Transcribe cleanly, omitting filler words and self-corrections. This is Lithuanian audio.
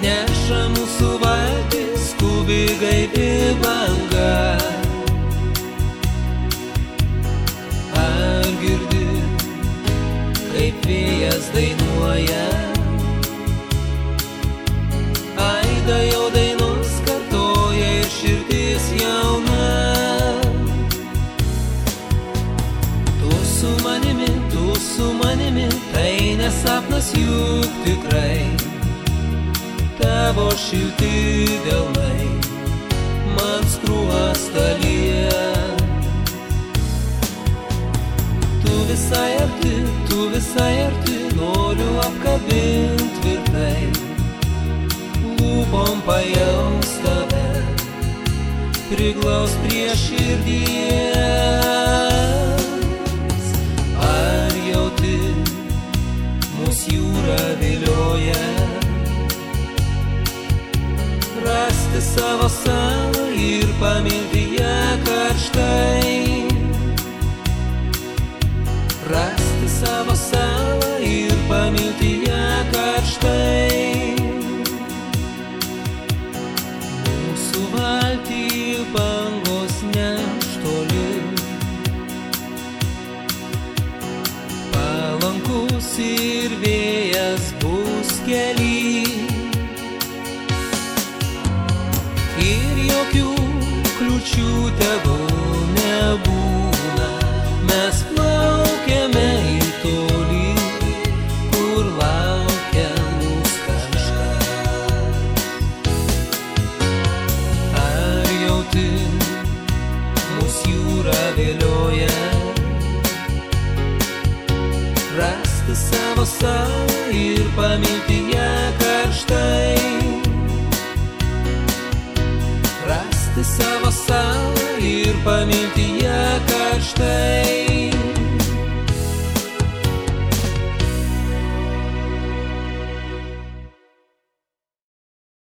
neša mūsų valtis, skubi gaivi banga. Ar girdi, kaip vėjas dainuoja? Aida jo dainos kartoja ir širdis jauna. Tu su manimi, tai nesapnas juk tikrai. Tavo šilti delnai man skruostą liet. Tu visai arti, noriu apkabint tvirtai. Lūpom pajaust tave, priglaust prie širdies. Ar jauti, mus jūra vilioja, rasti savo salą ir pamilti ją karštai. Rasti savo salą ir pamilti ją karštai. Mūsų valtį bangos neš toli, palankus ir vėjas bus kely. Ir jokių kliūčių tegul nebūna, mes plaukiame į tolį, kur laukia mūs kažkas. Ar jauti, mūs jūra vilioja, rasti savo salą ir pamilti ją karštai. Rasti savo salą ir pamilti ją karštai.